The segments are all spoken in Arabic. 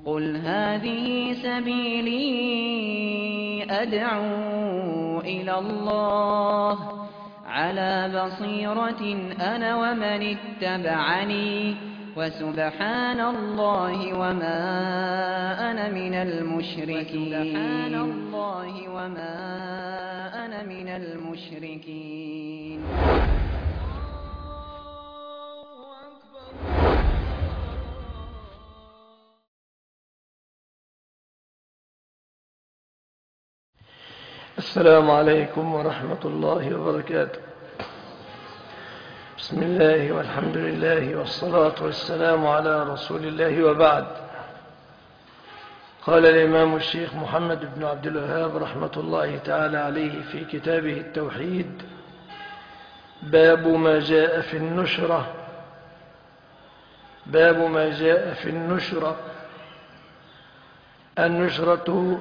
قُلْ هَٰذِهِ سَبِيلِي أَدْعُو إِلَى اللَّهِ ۚ عَلَىٰ بَصِيرَةٍ أَنَا وَمَنِ اتَّبَعَنِي ۖ وَسُبْحَانَ اللَّهِ وَمَا أَنَا مِنَ الْمُشْرِكِينَ. السلام عليكم ورحمة الله وبركاته. بسم الله والحمد لله والصلاة والسلام على رسول الله، وبعد. قال الإمام الشيخ محمد بن عبد الوهاب رحمة الله تعالى عليه في كتابه التوحيد: باب ما جاء في النشرة. باب ما جاء في النشرة. النشرة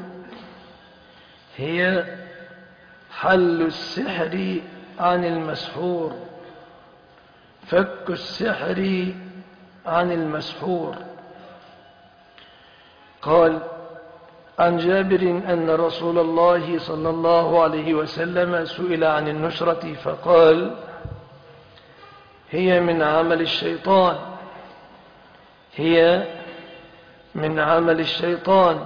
هي حل السحر عن المسحور، فك السحر عن المسحور. قال عن جابر أن رسول الله صلى الله عليه وسلم سئل عن النشرة فقال: هي من عمل الشيطان، هي من عمل الشيطان.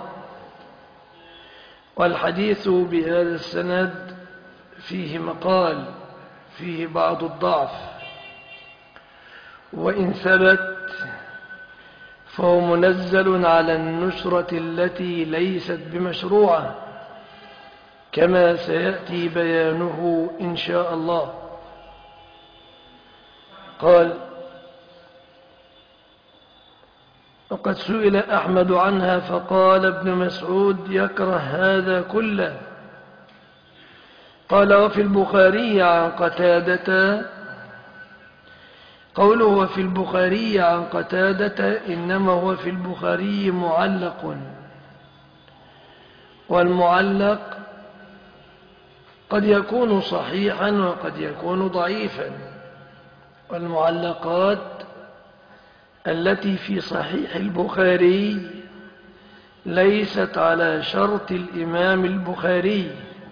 والحديث بهذا السند فيه مقال، فيه بعض الضعف، وإن ثبت فهو منزل على النشرة التي ليست بمشروعة، كما سيأتي بيانه إن شاء الله. قال: وقد سئل أحمد عنها فقال ابن مسعود: يكره هذا كله. قال: وفي البخاري عن قتادة، قوله وفي البخاري عن قتادة إنما هو في البخاري معلق، والمعلق قد يكون صحيحا وقد يكون ضعيفا، والمعلقات التي في صحيح البخاري ليست على شرط الإمام البخاري،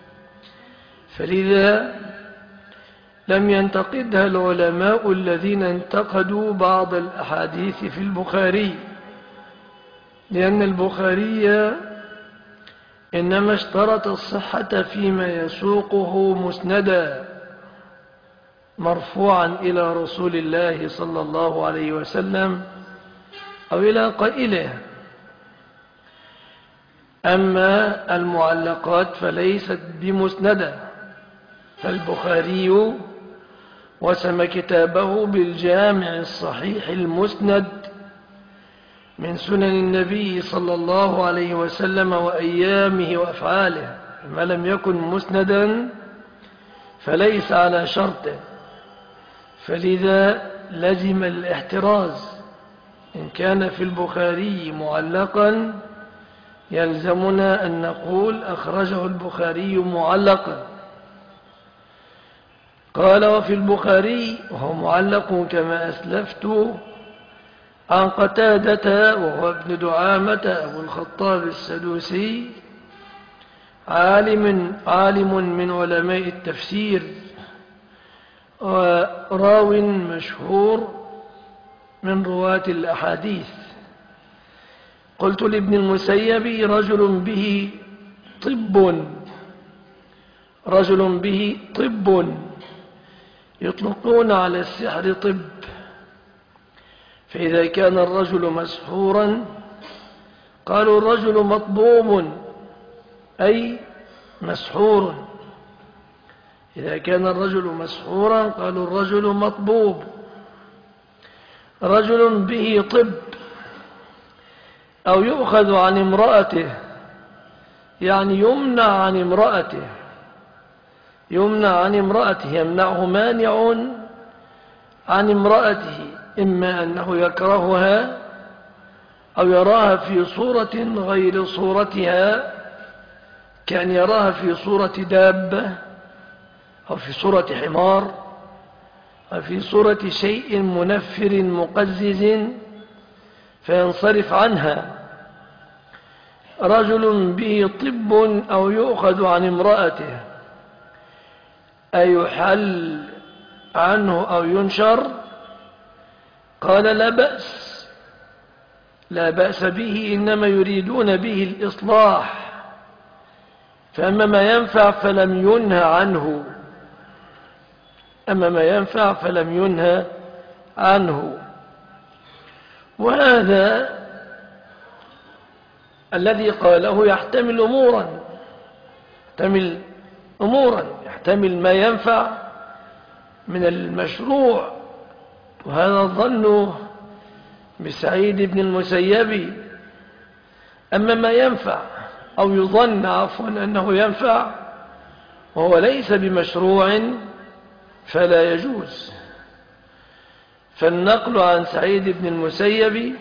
فلذا لم ينتقدها العلماء الذين انتقدوا بعض الأحاديث في البخاري، لأن البخاري إنما اشترط الصحة فيما يسوقه مسندا مرفوعا إلى رسول الله صلى الله عليه وسلم أو إلى قائله. أما المعلقات فليست بمسندة، فالبخاري وسم كتابه بالجامع الصحيح المسند من سنن النبي صلى الله عليه وسلم وأيامه وأفعاله، ما لم يكن مسندا فليس على شرطه، فلذا لزم الاحتراز. إن كان في البخاري معلقا يلزمنا أن نقول أخرجه البخاري معلقا. قال: وفي البخاري، وهو معلق كما أسلفت، عن قتادة وهو ابن دعامة أبو الخطاب السدوسي، عالم من علماء التفسير وراو مشهور من رواة الأحاديث. قلت لابن المسيب: رجل به طب، يطلقون على السحر طب، فإذا كان الرجل مسحورا قالوا الرجل مطبوب أي مسحور، إذا كان الرجل مسحورا قالوا الرجل مطبوب. رجل به طب أو يؤخذ عن امرأته، يعني يمنع عن امرأته، يمنعه مانع عن امرأته، إما أنه يكرهها أو يراها في صورة غير صورتها، كان يراها في صورة دابة أو في صورة حمار أو في صورة شيء منفر مقزز فينصرف عنها رجل به طب أو يؤخذ عن امرأته أيحل عنه أو ينشر؟ قال لا بأس به، إنما يريدون به الإصلاح، فأما ما ينفع فلم ينهى عنه. وهذا الذي قاله يحتمل يحتمل ما ينفع من المشروع، وهذا الظن بسعيد بن المسيب. أما ما ينفع أو يظن أنه ينفع وهو ليس بمشروع فلا يجوز. فالنقل عن سعيد بن المسيب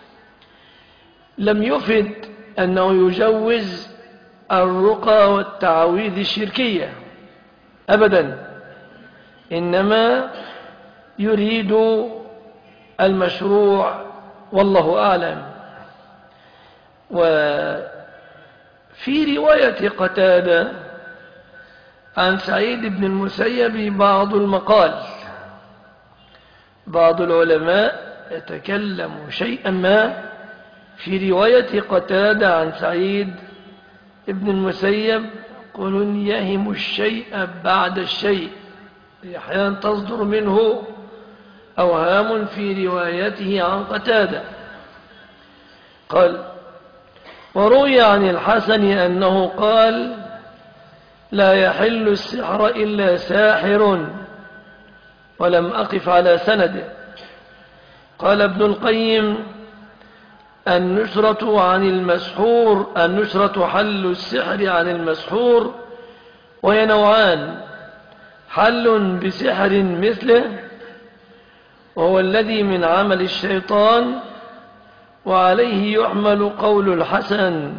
لم يفد أنه يجوز الرقى والتعويذ الشركية أبدا، إنما يريد المشروع والله أعلم. وفي رواية قتادة عن سعيد بن المسيب بعض المقال، بعض العلماء يتكلم شيئا ما في رواية قتادة عن سعيد بن المسيب، يقولون يهم الشيء بعد الشيء، أحيانا تصدر منه أوهام في روايته عن قتادة. قال: وروي عن الحسن أنه قال: لا يحل السحر إلا ساحر، ولم أقف على سنده. قال ابن القيم: النشرة حل السحر عن المسحور، وهي نوعان: حل بسحر مثله وهو الذي من عمل الشيطان، وعليه يحمل قول الحسن،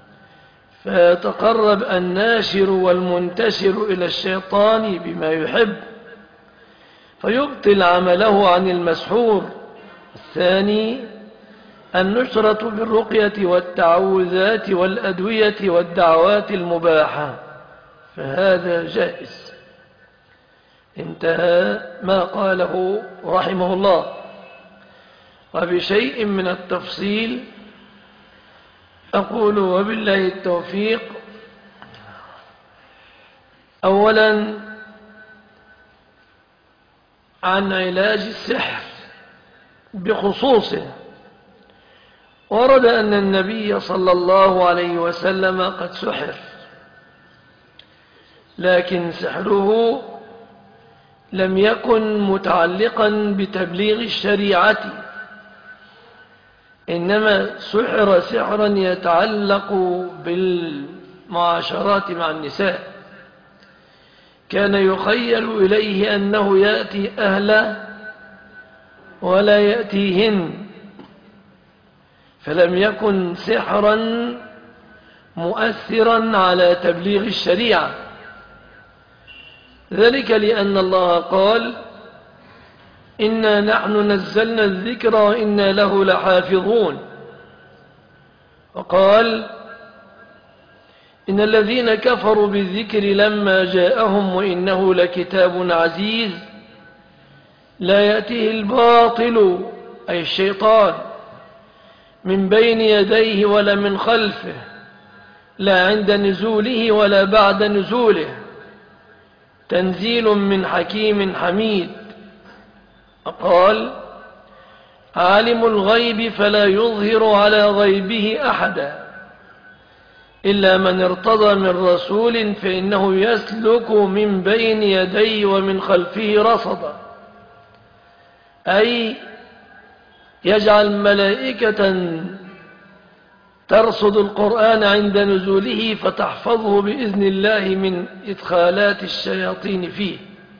فيتقرب الناشر والمنتشر إلى الشيطان بما يحب فيبطل عمله عن المسحور. الثاني النشرة بالرقية والتعوذات والأدوية والدعوات المباحة، فهذا جائز. انتهى ما قاله رحمه الله. وبشيء من التفصيل أقول وبالله التوفيق. أولا عن علاج السحر بخصوصه، ورد أن النبي صلى الله عليه وسلم قد سحر، لكن سحره لم يكن متعلقا بتبليغ الشريعة، إنما سحر سحرا يتعلق بالمعاشرات مع النساء. كان يخيل إليه أنه يأتي أهله ولا يأتيهن، فلم يكن سحرا مؤثرا على تبليغ الشريعة، ذلك لأن الله قال: إنا نحن نزلنا الذكر وإنا له لحافظون. وقال: إن الذين كفروا بالذكر لما جاءهم وإنه لكتاب عزيز لا يأتيه الباطل، أي الشيطان، من بين يديه ولا من خلفه، لا عند نزوله ولا بعد نزوله، تنزيل من حكيم حميد. قال: عالم الغيب فلا يظهر على غيبه أحدا إلا من ارتضى من رسول فإنه يسلك من بين يديه ومن خلفه رصدا، أي يجعل ملائكة ترصد القرآن عند نزوله فتحفظه بإذن الله من إدخالات الشياطين فيه.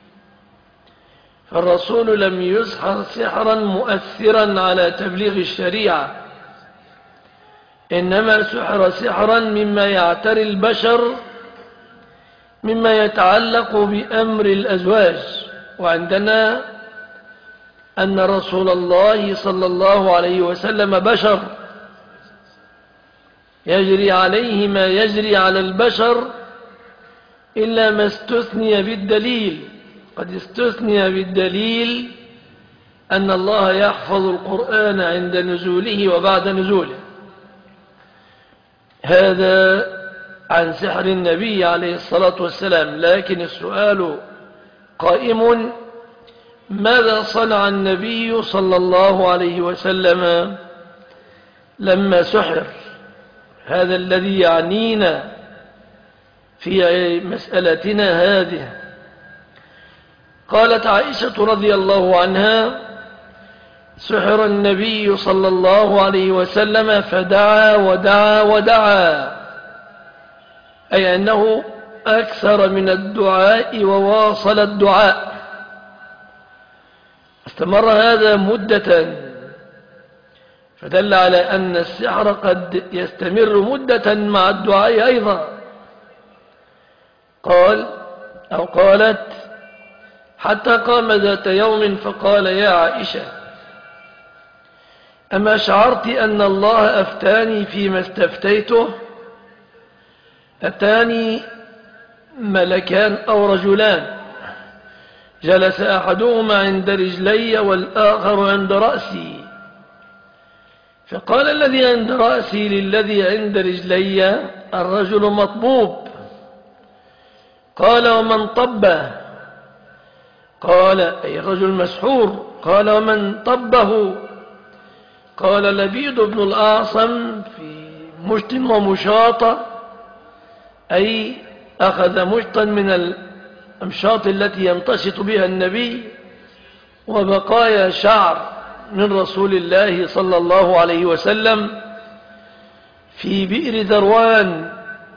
فالرسول لم يسحر سحرا مؤثرا على تبليغ الشريعة، إنما سحر سحرا مما يعتري البشر، مما يتعلق بأمر الأزواج. وعندنا أن رسول الله صلى الله عليه وسلم بشر، يجري عليه ما يجري على البشر إلا ما استثني بالدليل. قد استثني بالدليل أن الله يحفظ القرآن عند نزوله وبعد نزوله. هذا عن سحر النبي عليه الصلاة والسلام. لكن السؤال قائم: ماذا صنع النبي صلى الله عليه وسلم لما سحر؟ هذا الذي يعنينا في مسألتنا هذه. قالت عائشة رضي الله عنها: سحر النبي صلى الله عليه وسلم فدعا ودعا ودعا، أي أنه أكثر من الدعاء وواصل الدعاء. استمر هذا مدة، فدل على أن السحر قد يستمر مدة مع الدعاء أيضا. قالت: حتى قام ذات يوم فقال: يا عائشة، أما شعرت أن الله أفتاني فيما استفتيته؟ أتاني ملكان أو رجلان، جلس أحدهما عند رجلي والآخر عند رأسي، فقال الذي عند رأسي للذي عند رجلي: الرجل مطبوب. قال: ومن طبه؟ قال: أي الرجل مسحور. قال: ومن طبه؟ قال: لبيد بن الأعصم في مشط ومشاطة، أي أخذ مشطا من الأمشاط التي يمتشط بها النبي وبقايا شعر من رسول الله صلى الله عليه وسلم في بئر ذروان،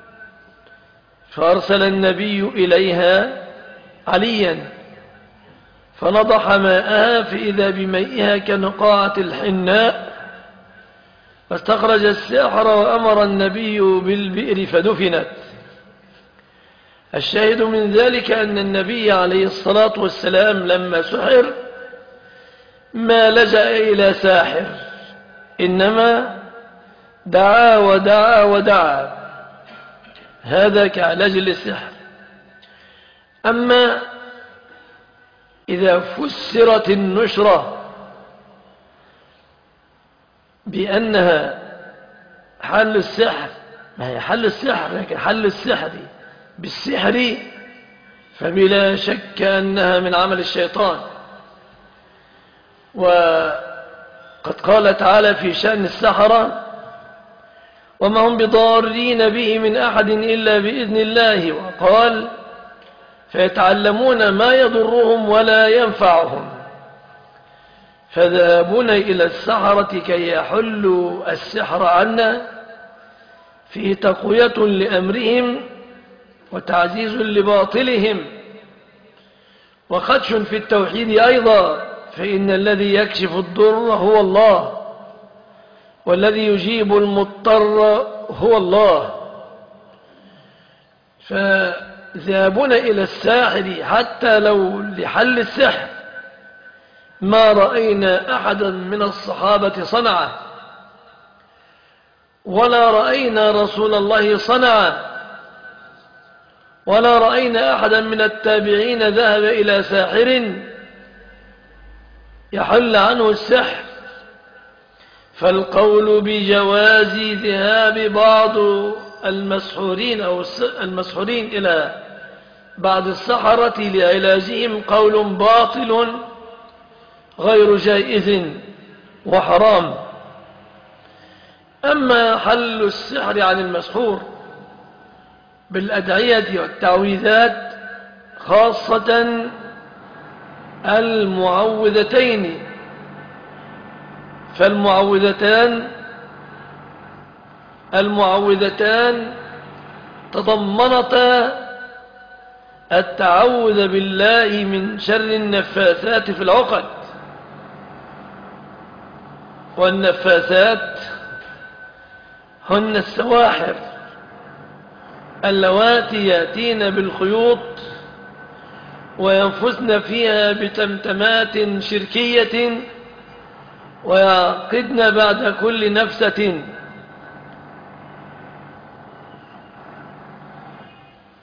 فأرسل النبي إليها عليا فنضح ماءها فإذا بميئها كنقاعة الحناء، فاستخرج السحر وأمر النبي بالبئر فدفنت. الشاهد من ذلك أن النبي عليه الصلاة والسلام لما سحر ما لجأ إلى ساحر، إنما دعا ودعا ودعا. هذا كعلاج للسحر. أما إذا فسرت النشرة بأنها حل السحر، ما هي حل السحر، لكن حل السحر بالسحر فبلا شك أنها من عمل الشيطان. وقد قال تعالى في شأن السحرة: وما هم بضارين به من أحد إلا بإذن الله. وقال: فيتعلمون ما يضرهم ولا ينفعهم. فذهبنا إلى السحرة كي يحلوا السحر عنا فيه تقوية لأمرهم وتعزيز لباطلهم وخدش في التوحيد أيضا، فإن الذي يكشف الضر هو الله، والذي يجيب المضطر هو الله. فذهبنا إلى الساحر حتى لو لحل السحر ما رأينا أحدا من الصحابة صنعه، ولا رأينا رسول الله صنعه، ولا رأينا أحدا من التابعين ذهب إلى ساحر يحل عنه السحر. فالقول بجواز ذهاب بعض المسحورين أو المسحورين إلى بعض السحرة لعلاجهم قول باطل غير جائز وحرام. أما حل السحر عن المسحور بالأدعية والتعويذات، خاصة المعوذتين، فالمعوذتان تضمنتا التعوذ بالله من شر النفاثات في العقد. والنفاثات هن السواحر اللواتي يأتين بالخيوط وينفثن فيها بتمتمات شركية ويعقدن بعد كل نفسة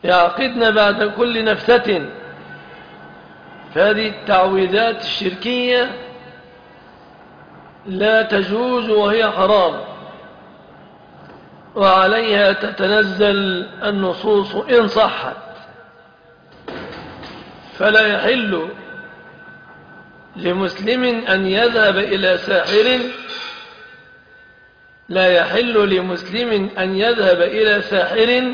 يعقدن بعد كل نفثة. فهذه التعويذات الشركية لا تجوز وهي حرام، وعليها تتنزل النصوص إن صحت. فلا يحل لمسلم أن يذهب إلى ساحر، لا يحل لمسلم أن يذهب إلى ساحر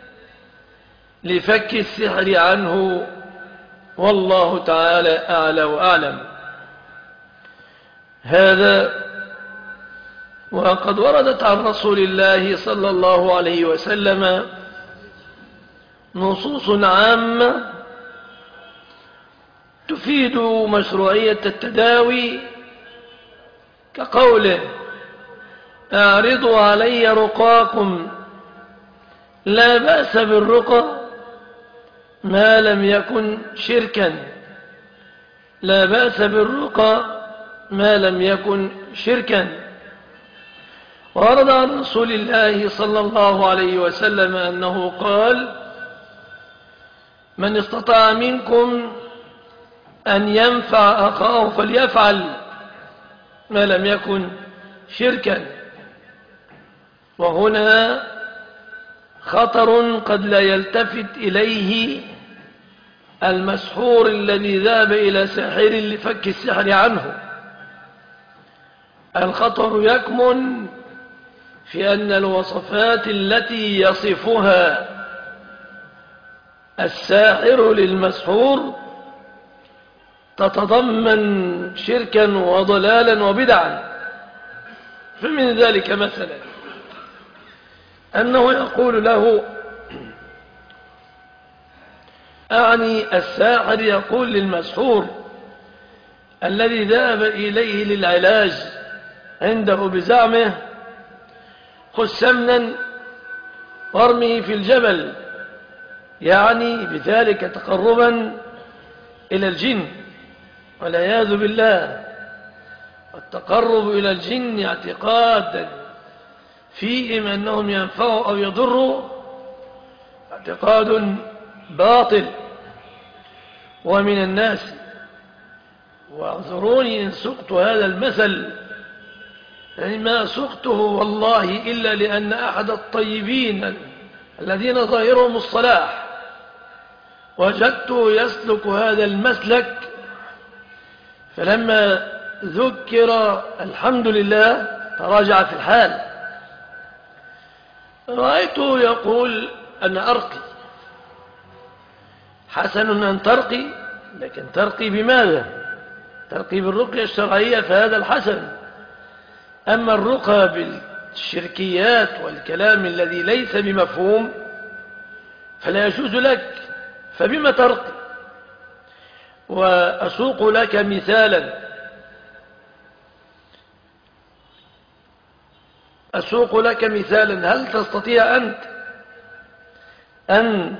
لفك السحر عنه، والله تعالى أعلى وأعلم. هذا وقد وردت عن رسول الله صلى الله عليه وسلم نصوص عامة تفيد مشروعية التداوي، كقوله: اعرضوا علي رقاكم، لا بأس بالرقى ما لم يكن شركا، لا بأس بالرقى ما لم يكن شركا. ورد عن رسول الله صلى الله عليه وسلم أنه قال: من استطاع منكم أن ينفع أخاه فليفعل ما لم يكن شركا. وهنا خطر قد لا يلتفت إليه المسحور الذي ذهب إلى ساحر لفك السحر عنه. الخطر يكمن في أن الوصفات التي يصفها الساحر للمسحور تتضمن شركا وضلالا وبدعا. فمن ذلك مثلا أنه يقول له، أعني الساحر يقول للمسحور الذي ذهب إليه للعلاج عنده بزعمه: خذ سمنا وارمه في الجبل، يعني بذلك تقربا إلى الجن والعياذ بالله. والتقرب إلى الجن اعتقادا فيهم أنهم ينفعوا أو يضروا اعتقاد باطل. ومن الناس، واعذروني إن سقت هذا المثل، يعني ما سقته والله إلا لأن أحد الطيبين الذين ظاهرهم الصلاح وجدته يسلك هذا المسلك، فلما ذكر الحمد لله تراجع في الحال. رأيته يقول: أنا أرقي. حسن أن ترقي، لكن ترقي بماذا؟ ترقي بالرقية الشرعية، فهذا الحسن. أما الرقى بالشركيات والكلام الذي ليس بمفهوم فلا يجوز لك، فبما ترقي؟ وأسوق لك مثالا، هل تستطيع أنت أن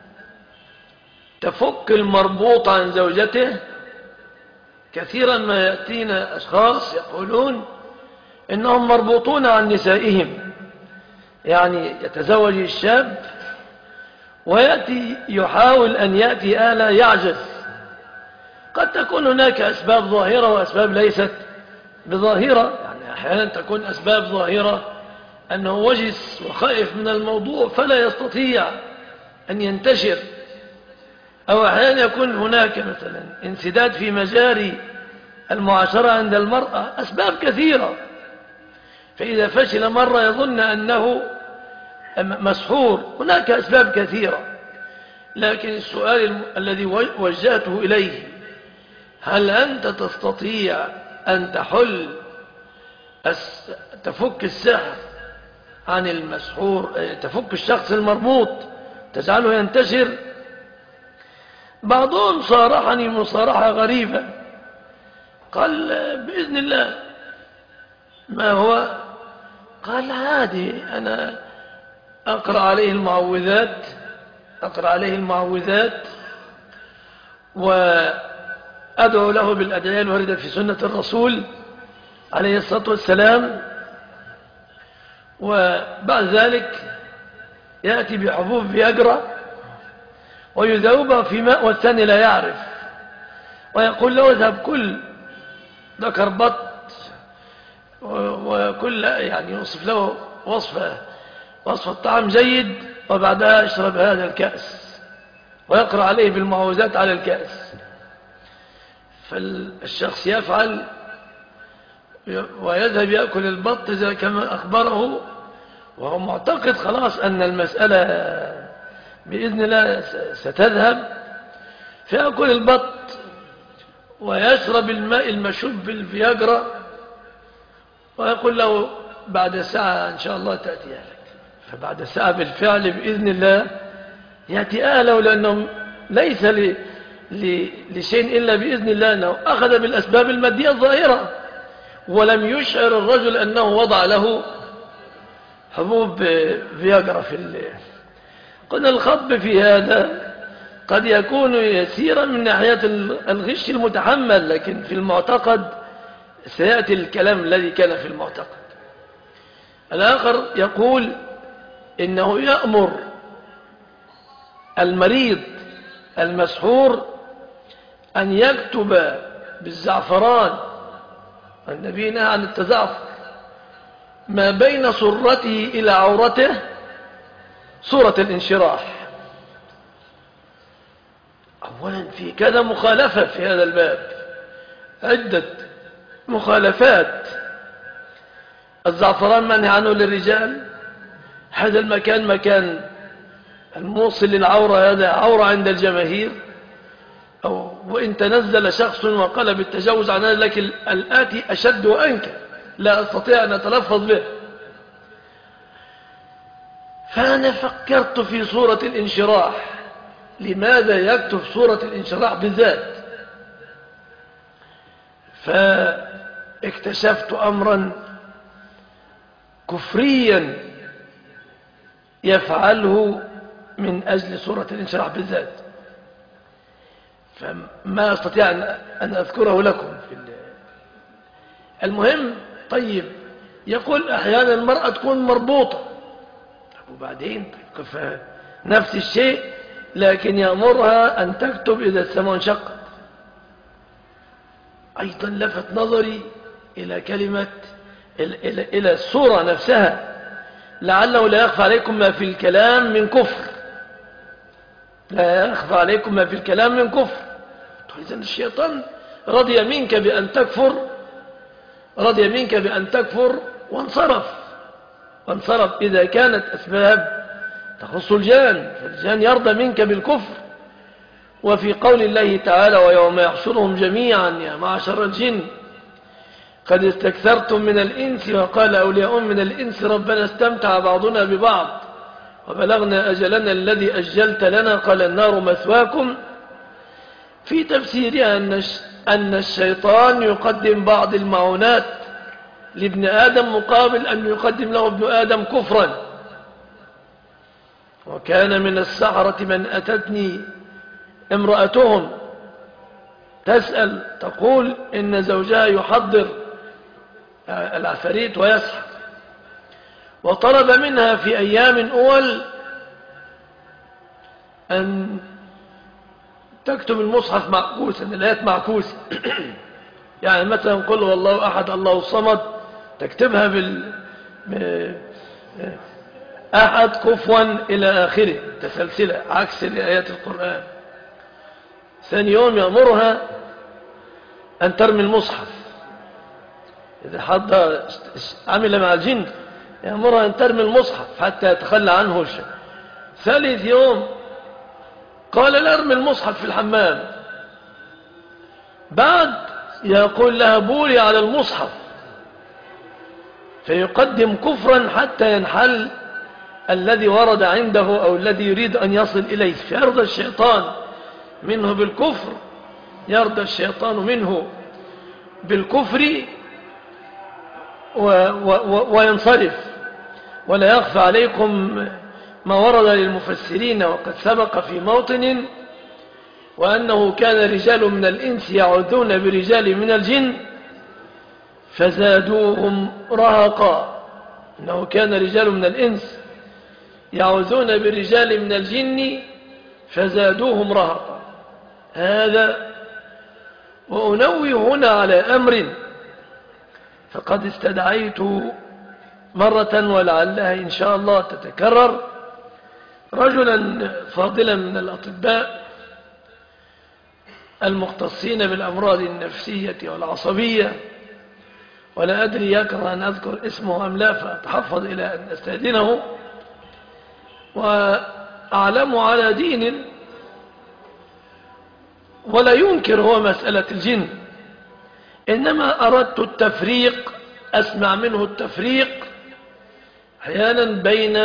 تفك المربوط عن زوجته؟ كثيرا ما يأتينا أشخاص يقولون إنهم مربوطون عن نسائهم، يعني يتزوج الشاب ويأتي يحاول أن يأتي آلة يعجز. قد تكون هناك أسباب ظاهرة وأسباب ليست بظاهرة، يعني أحيانا تكون أسباب ظاهرة أنه وجس وخائف من الموضوع فلا يستطيع أن ينتشر، أو أحيانا يكون هناك مثلا انسداد في مجاري المعاشرة عند المرأة، أسباب كثيرة. فإذا فشل مرة يظن أنه مسحور، هناك أسباب كثيرة. لكن السؤال الذي وجهته إليه: هل أنت تستطيع أن تفك السحر عن المسحور، تفك الشخص المربوط تجعله ينتشر؟ بعضهم صارحني مصارحة غريبة، قال: بإذن الله. ما هو؟ قال: عادي، أنا أقرأ عليه المعوذات وأدعو له بالأدعية الواردة في سنة الرسول عليه الصلاة والسلام، وبعد ذلك يأتي بحبوب فياجرا ويذوبها في ماء والثاني لا يعرف، ويقول له اذهب كل ذكر بط، وكل يعني يوصف له وصفة طعام جيد، وبعدها اشرب هذا الكأس، ويقرأ عليه بالمعوذات على الكأس. فالشخص يفعل ويذهب يأكل البط زي كما أخبره، وهو معتقد خلاص أن المسألة بإذن الله ستذهب، فيأكل البط ويشرب الماء المشوب بالفياجرا، ويقول له بعد ساعة إن شاء الله تأتي أهلك. فبعد ساعة بالفعل بإذن الله يأتي أهله، لأنه ليس لشيء إلا بإذن الله، أنه أخذ بالأسباب المادية الظاهرة، ولم يشعر الرجل أنه وضع له حبوب فياجرا في الليل. قلنا الخطب في هذا قد يكون يسيرا من ناحية الغش المتحمل، لكن في المعتقد سيأتي الكلام الذي كان في المعتقد. الآخر يقول إنه يأمر المريض المسحور أن يكتب بالزعفران، النبي نهى عن التزعفر، ما بين سرته إلى عورته سورة الانشراح. أولا في كذا مخالفة في هذا الباب، عدة مخالفات. الزعفران منهي عنه للرجال، هذا المكان مكان الموصل للعورة، هذا عورة عند الجماهير، وإن تنزل شخص وقال بالتجاوز عن هذا، لكن الآتي أشد وأنكى لا أستطيع أن أتلفظ به. فأنا فكرت في سورة الانشراح، لماذا يكتب سورة الانشراح بالذات؟ فاكتشفت أمرا كفريا يفعله من أجل سورة الانشراح بالذات، فما أستطيع أن أذكره لكم المهم. طيب، يقول أحيانا المرأة تكون مربوطة، وبعدين نفس الشيء، لكن يأمرها أن تكتب إذا السماء انشقت. أيضا لفت نظري إلى كلمة إلى السورة نفسها، لعله لا يخفى عليكم ما في الكلام من كفر، لا يخفى عليكم ما في الكلام من كفر. إذن الشيطان رضي منك بأن تكفر وانصرف إذا كانت أسباب تخص الجان، فالجان يرضى منك بالكفر. وفي قول الله تعالى: ويوم يحشرهم جميعا يا معشر الجن قد استكثرتم من الإنس، وقال أولياء من الإنس ربنا استمتع بعضنا ببعض وبلغنا أجلنا الذي أجلت لنا، قال النار مثواكم. في تفسيرها أن الشيطان يقدم بعض المعونات لابن آدم مقابل أن يقدم له ابن آدم كفرا. وكان من السحرة من أتتني امرأتهم تسأل تقول إن زوجها يحضر العفاريت ويسحر، وطلب منها في أيام أول أن تكتب المصحف معكوسا، الآيات معكوسة يعني مثلا قل هو الله أحد الله الصمد، تكتبها أحد كفوا إلى آخره تسلسلة عكس لآيات القرآن. ثاني يوم يأمرها أن ترمي المصحف، إذا حد عمل مع الجن يأمرها أن ترمي المصحف حتى يتخلى عنه الشيء. ثالث يوم قال لا ارمي المصحف في الحمام، بعد يقول لها بولي على المصحف، فيقدم كفرا حتى ينحل الذي ورد عنده أو الذي يريد أن يصل إليه، فيرضى الشيطان منه بالكفر، يرضى الشيطان منه بالكفر وينصرف. ولا يخفى عليكم ما ورد للمفسرين وقد سبق في موطن، وأنه كان رجال من الإنس يعوذون برجال من الجن فزادوهم رهقا. أنه كان رجال من الإنس يعوذون برجال من الجن فزادوهم رهقا. هذا وأنوه هنا على أمر فقد استدعيت مرة ولعلها إن شاء الله تتكرر رجلا فاضلا من الأطباء المختصين بالأمراض النفسية والعصبية، ولا أدري يكره أن أذكر اسمه أم لا فأتحفظ إلى أن أستأذنه، وأعلم على دين ولا ينكر هو مسألة الجن، إنما أردت التفريق، أسمع منه التفريق أحيانا بين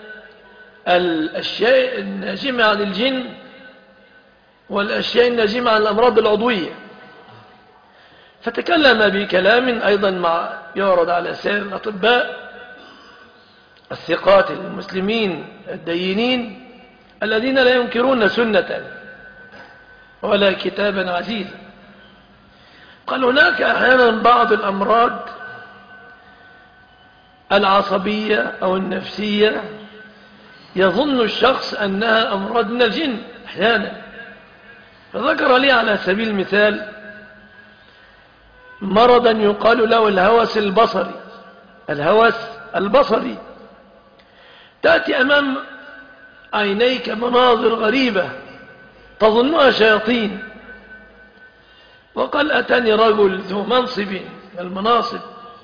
الأشياء الناجمة عن الجن والأشياء الناجمة عن الأمراض العضوية. فتكلم بكلام أيضا مع يورد على سائر الأطباء الثقات المسلمين الدينين الذين لا ينكرون سنة ولا كتابا عزيزا. قال هناك أحيانا بعض الأمراض العصبية أو النفسية يظن الشخص أنها أمراض من الجن أحيانا. فذكر لي على سبيل المثال مرضا يقال له الهوس البصري. الهوس البصري تأتي أمام عينيك مناظر غريبة تظنها شياطين. وقال أتاني رجل ذو منصب من المناصب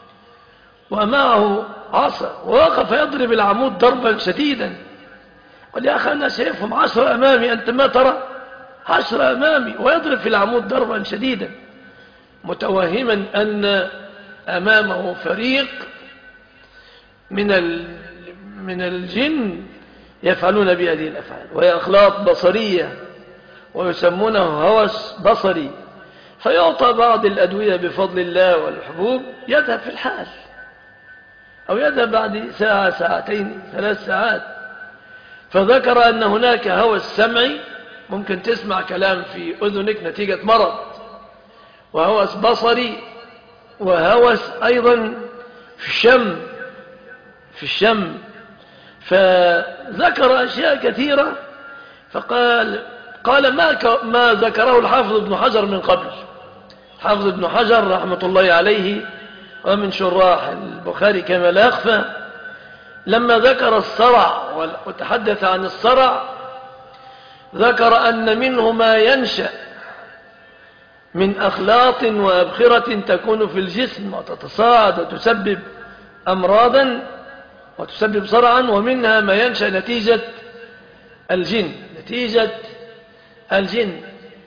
ومعه عصا ووقف يضرب العمود ضربا شديدا. قال يا أخي أنا شايفهم 10 أمامي، أنت ما ترى 10 أمامي، ويضرب في العمود ضربا شديدا متوهما أن أمامه فريق من الجن يفعلون بهذه الأفعال، وهي أخلاط بصرية ويسمونه هوس بصري. فيعطى بعض الأدوية بفضل الله والحبوب يذهب في الحال، أو يذهب بعد ساعة ساعتين 3 ساعات. فذكر أن هناك هوس سمعي، ممكن تسمع كلام في أذنك نتيجة مرض، وهوس بصري، وهوس أيضا في الشم. فذكر أشياء كثيرة. قال ما ذكره الحافظ ابن حجر من قبل. حافظ ابن حجر رحمة الله عليه ومن شراح البخاري كما لا يخفى، لما ذكر الصرع وتحدث عن الصرع ذكر أن منه ما ينشأ من أخلاط وأبخرة تكون في الجسم وتتصاعد وتسبب أمراضا وتسبب صرعا، ومنها ما ينشأ نتيجة الجن.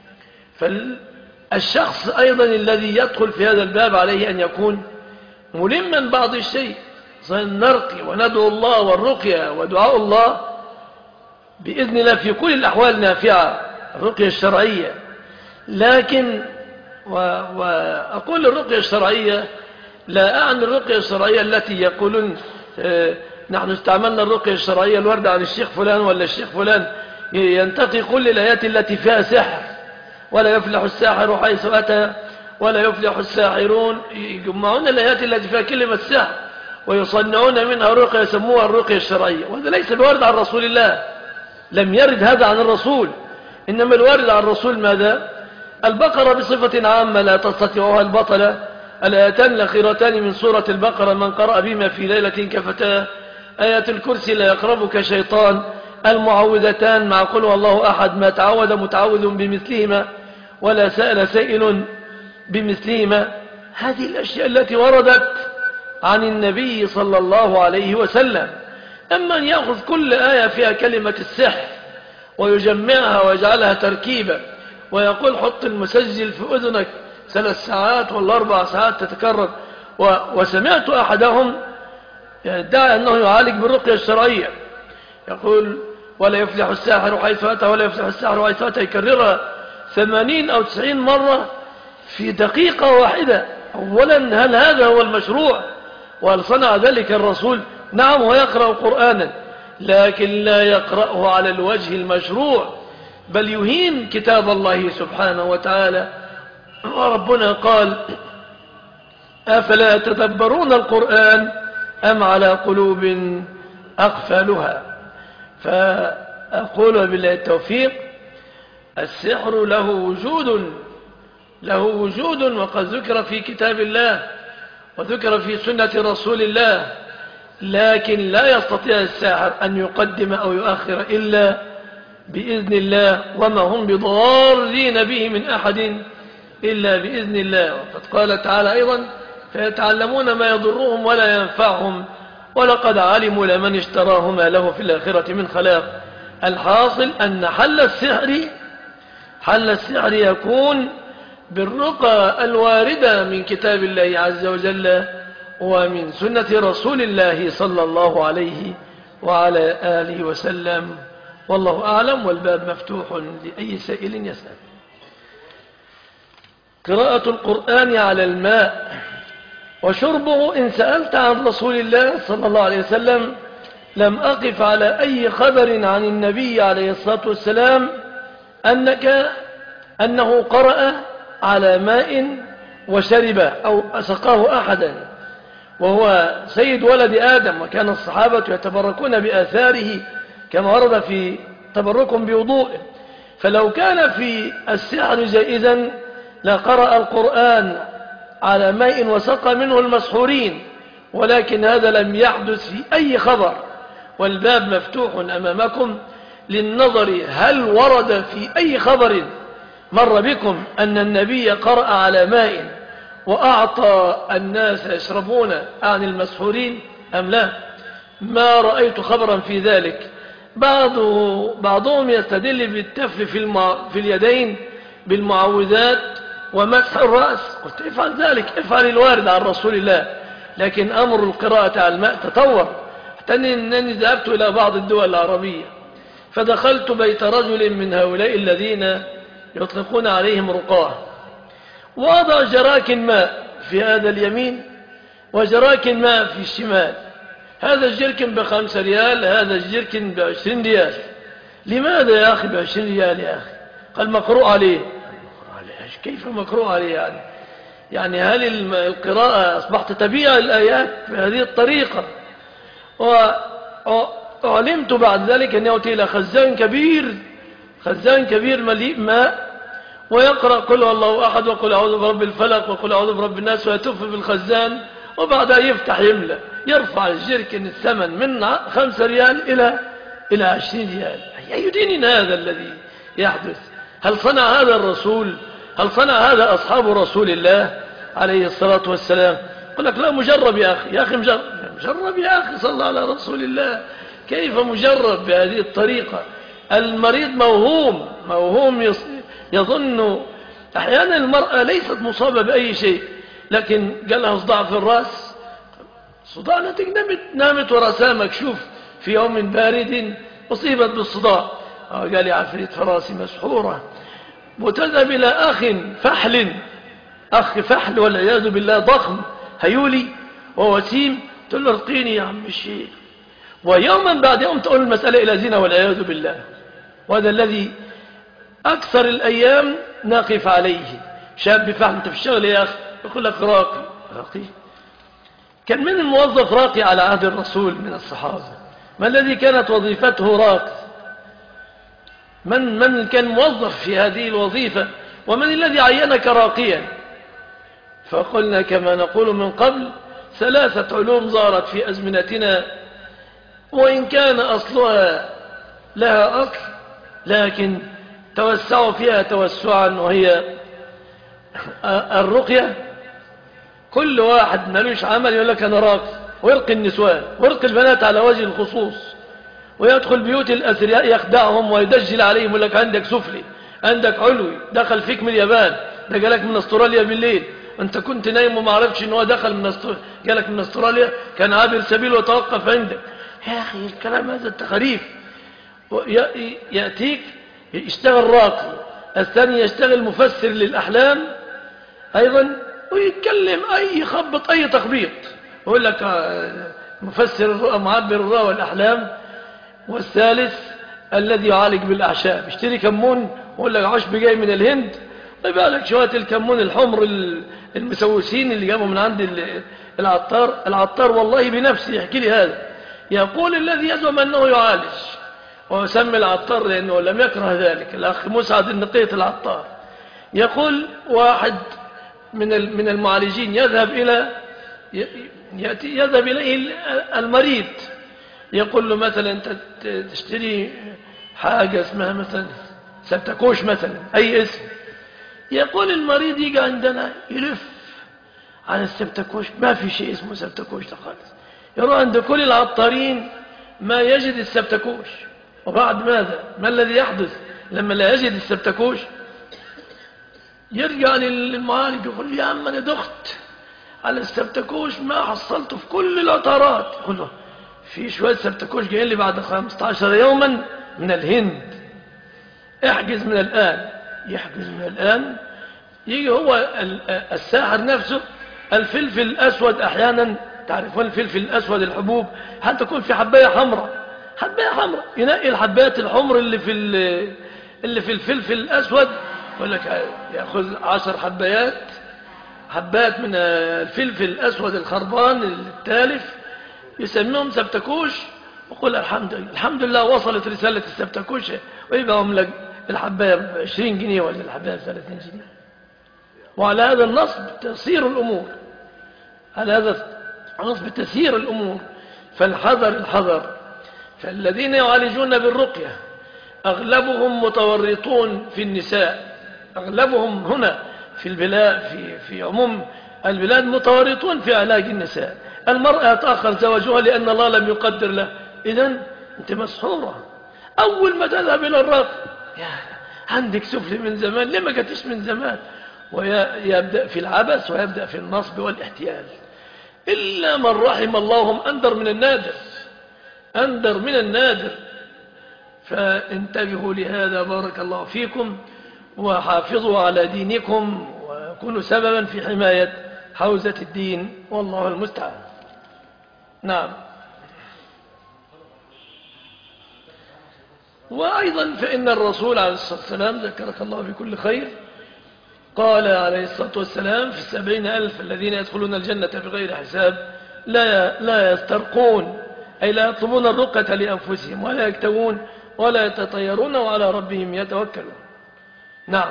فالشخص أيضا الذي يدخل في هذا الباب عليه أن يكون ملما بعض الشيء، نرقي وندعو الله والرقية ودعاء الله بإذن الله في كل الأحوال نافعة، الرقية الشرعية. لكن وأقول الرقية الشرعية لا أعني الرقية الشرعية التي يقولون نحن استعملنا الرقية الشرعية الوردة عن الشيخ فلان ولا الشيخ فلان ينتقي كل الآيات التي فيها سحر، ولا يفلح الساحر حيث أتى ولا يفلح الساحرون، يجمعون الآيات التي فيها كلمة سحر ويصنعون منها رقية يسموها الرقية الشرعية. وهذا ليس بوارد عن رسول الله، لم يرد هذا عن الرسول. إنما الوارد عن الرسول ماذا؟ البقرة بصفة عامة لا تستطيعها البطلة، الآيتان الأخيرتان من سورة البقرة من قرأ بما في ليلة كفتاه، آية الكرسي لا يقربك شيطان، المعوذتان مع قل والله أحد ما تعوذ متعوذ بمثلهما ولا سأل سائل بمثلهما. هذه الأشياء التي وردت عن النبي صلى الله عليه وسلم. أما أن يأخذ كل آية فيها كلمة السحر ويجمعها ويجعلها تركيبة ويقول حط المسجل في أذنك 3 ساعات ولا 4 ساعات تتكرر. وسمعت أحدهم يدعي أنه يعالج بالرقية الشرعية، يقول ولا يفلح الساحر حيث أتى ولا يفلح الساحر حيث أتى، يكررها 80 أو 90 مرة في دقيقة واحدة. أولا هل هذا هو المشروع؟ وهل صنع ذلك الرسول؟ نعم، هو يقرأ قرآنا لكن لا يقرأه على الوجه المشروع، بل يهين كتاب الله سبحانه وتعالى. وربنا قال أفلا يتدبرون القرآن أم على قلوب أقفالها. فأقول بالله التوفيق السحر له وجود وقد ذكر في كتاب الله وذكر في سنة رسول الله، لكن لا يستطيع الساحر أن يقدم أو يؤخر إلا بإذن الله، وما هم بضارين به من أحد إلا بإذن الله. وقد قال تعالى أيضا: فيتعلمون ما يضرهم ولا ينفعهم ولقد علموا لمن اشتراه ما له في الآخرة من خلاق. الحاصل أن حل السحر يكون بالرقى الواردة من كتاب الله عز وجل ومن سنة رسول الله صلى الله عليه وعلى آله وسلم. والله أعلم، والباب مفتوح لأي سائل يسأل. قراءة القرآن على الماء وشربه. إن سألت عن رسول الله صلى الله عليه وسلم لم أقف على أي خبر عن النبي عليه الصلاة والسلام أنه قرأ على ماء وشرب أو سقاه أحدا، وهو سيد ولد آدم، وكان الصحابة يتبركون بآثاره كما ورد في تبركهم بوضوءه. فلو كان في السحر جائزا لقرأ القرآن على ماء وسقى منه المسحورين، ولكن هذا لم يحدث في أي خبر. والباب مفتوح أمامكم للنظر هل ورد في أي خبر مر بكم أن النبي قرأ على ماء وأعطى الناس يشربون عن المسحورين أم لا. ما رأيت خبرا في ذلك. بعضهم يستدل بالتف في اليدين بالمعوذات ومسح الرأس. قلت افعل ذلك، افعل الوارد عن رسول الله، لكن أمر القراءة على الماء تطور حتى أنني ذهبت إلى بعض الدول العربية فدخلت بيت رجل من هؤلاء الذين يطلقون عليهم رقاه، ووضع جراكن ماء في هذا اليمين وجراكن ماء في الشمال، هذا الجركن ب5 ريال، هذا الجركن ب20 ريال. لماذا يا أخي ب20 ريال يا أخي؟ قال مقروء عليه. كيف مقروء عليه يعني هل القراءة أصبحت تبيع الآيات بهذه الطريقة؟ وعلمت بعد ذلك أن يأتي إلى خزان كبير مليء ماء ويقرأ قل هو الله أحد وقل أعوذ برب الفلق وقل أعوذ برب الناس ويتف في الخزان، وبعدها يفتح يملأ، يرفع الجركن الثمن من 5 ريال إلى 20 ريال. أي دين هذا الذي يحدث؟ هل صنع هذا الرسول؟ هل صنع هذا أصحاب رسول الله عليه الصلاة والسلام؟ يقول لك لا مجرب يا أخي مجرب يا أخي، صلى الله على رسول الله. كيف مجرب بهذه الطريقة؟ المريض موهوم يظن أحيانا المرأة ليست مصابة بأي شيء، لكن قالها صداع في الرأس، صداع نتيجة نامت ورأسها مكشوف في يوم بارد أصيبت بالصداع، قال لي عفريت في رأسي مسحورة، وتذهب إلى أخ فحل والعياذ بالله ضخم هيولي ووسيم، تقول له ارقيني يا عم الشيخ، ويوما بعد يوم تقول المسألة إلى زنا والعياذ بالله. وهذا الذي أكثر الأيام نقف عليه. شاب فحل أنت في الشغل يا أخي، يقول لك راقي. كان من الموظف راقي على عهد الرسول من الصحابة؟ ما الذي كانت وظيفته راقي؟ من كان موظف في هذه الوظيفة؟ ومن الذي عينك راقيا؟ فقلنا كما نقول من قبل 3 علوم ظهرت في أزمنتنا، وإن كان أصلها لها أصل لكن توسعوا فيها توسعا، وهي الرقية. كل واحد ملوش عمل يقول لك أنا راقي، ويرقي النسوان ويرقي البنات على وجه الخصوص، ويدخل بيوت الأثرياء يخدعهم ويدجل عليهم، يقول لك عندك سفلي عندك علوي، دخل فيك من اليابان، ده جالك من استراليا بالليل، انت كنت نايم وما عرفتش ان هو دخل جالك من استراليا، كان عابر سبيل وتوقف عندك. يا أخي الكلام هذا التخريف. يأتيك يشتغل راقي، الثاني يشتغل مفسر للأحلام أيضا، ويتكلم يخبط أي تخبيط، يقول لك مفسر الرؤى معبر الرؤى والأحلام. والثالث الذي يعالج بالأعشاب، يشتري كمون ويقول لك عشب جاي من الهند، ويبقى لك شوية الكمون الحمر المسوسين اللي جابوا من عند العطار والله بنفسه يحكي لي هذا، يقول الذي يزعم أنه يعالج وسمي العطار لأنه لم يكره ذلك، الأخ مسعد النقيط العطار. يقول واحد من المعالجين يذهب إليه المريض، يقول له مثلا تشتري حاجة اسمها مثلا سبتكوش مثلا، أي اسم. يقول المريض يجي عندنا يلف عن السبتكوش، ما في شيء اسمه سبتكوش ده خالص. يروح عند كل العطارين ما يجد السبتكوش. وبعد ماذا؟ ما الذي يحدث لما لا يجد السبتكوش؟ يرجع للمعالج يقول يا عم أنا دخت على السبتكوش ما حصلته في كل العطارات. يقول له في شوية سبتكوش جايين لي بعد 15 يوما من الهند، احجز من الآن. يحجز من الآن، يجي هو الساحر نفسه. الفلفل الأسود أحيانا، تعرفون الفلفل الأسود الحبوب حتى تكون في حباية حمراء، حباية حمراء، ينقي الحبات الحمر اللي في الفلفل الأسود، يقول لك يأخذ 10 حبات من الفلفل الأسود الخربان التالف، يسميهم سبتكوش، وقل الحمد لله وصلت رسالة السبتكوش، ويبقى هم لك الحباية ب20 جنيه ولا الحباية ب30 جنيه. وعلى هذا النصب تسير الأمور، على هذا النصب تسير الأمور. فالحذر الحذر. فالذين يعالجون بالرقية أغلبهم متورطون في النساء، أغلبهم هنا في البلاد في عموم البلاد متورطون في علاج النساء. المرأة يتأخر زواجها لأن الله لم يقدر له، إذن أنت مسحورة. أول ما تذهب إلى الرقي عندك سفل من زمان، لما جاتش من زمان؟ ويبدأ في العبث ويبدأ في النصب والاحتيال. إلا من رحم الله، هم أندر من النادر، أندر من النادر. فانتبهوا لهذا، بارك الله فيكم، وحافظوا على دينكم وكونوا سببا في حماية حوزة الدين، والله المستعان. نعم. وأيضا فإن الرسول عليه الصلاة والسلام ذكرك الله بكل خير، قال عليه الصلاة والسلام في 70,000 الذين يدخلون الجنة بغير حساب لا يسترقون، أي لا يطلبون الرقة لأنفسهم ولا يكتوون ولا يتطيرون وعلى ربهم يتوكلون. نعم.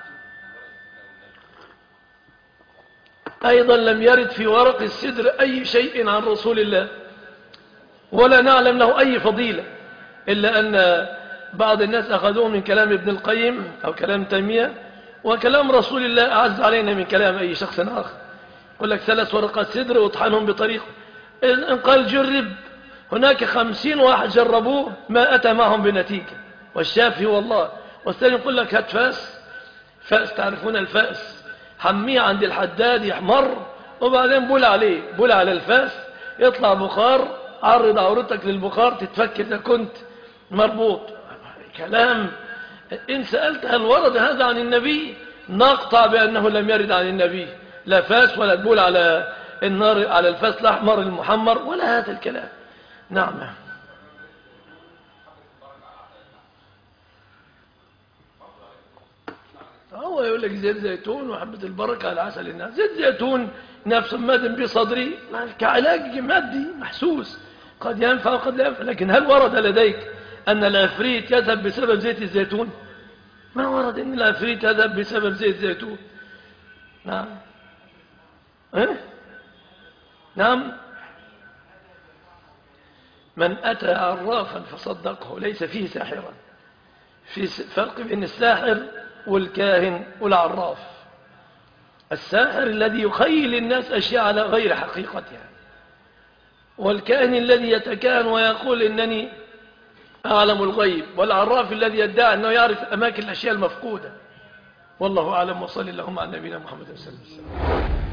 أيضا لم يرد في ورق السدر أي شيء عن رسول الله، ولا نعلم له أي فضيلة، إلا أن بعض الناس أخذوه من كلام ابن القيم أو كلام تيمية، وكلام رسول الله أعز علينا من كلام أي شخص آخر. يقول لك 3 ورقات سدر واطحنهم بطريقة، إن قال جرب، هناك 50 واحد جربوه ما أتى معهم بنتيجة، والشافي والله. والثاني يقول لك هات فأس، تعرفون الفأس، حميه عند الحداد يحمر، وبعدين بول على الفأس، يطلع بخار، عرض عورتك للبخار تتفك إذا كنت مربوط. كلام إن سألت هل ورد هذا عن النبي، نقطع بأنه لم يرد عن النبي، لا فاس ولا تبول على النار على الفاس الأحمر المحمر ولا هذا الكلام. نعم. هو يقول لك زيت زيتون وحبة البركة على عسل الناس. زيت زيتون نفس مادن بصدري كعلاج مادي محسوس، قد ينفع وقد لا ينفع. لكن هل ورد لديك أن العفريت يذهب بسبب زيت الزيتون؟ ما ورد أن العفريت يذهب بسبب زيت الزيتون. نعم. نعم. من أتى عرافا فصدقه ليس فيه ساحرا. في فرق بين الساحر والكاهن والعراف. الساحر الذي يخيل الناس أشياء على غير حقيقتها، والكاهن الذي يتكهن ويقول إنني أعلم الغيب، والعراف الذي يدعي أنه يعرف أماكن الأشياء المفقودة. والله أعلم، وصلى اللهم على نبينا محمد صلى الله عليه وسلم.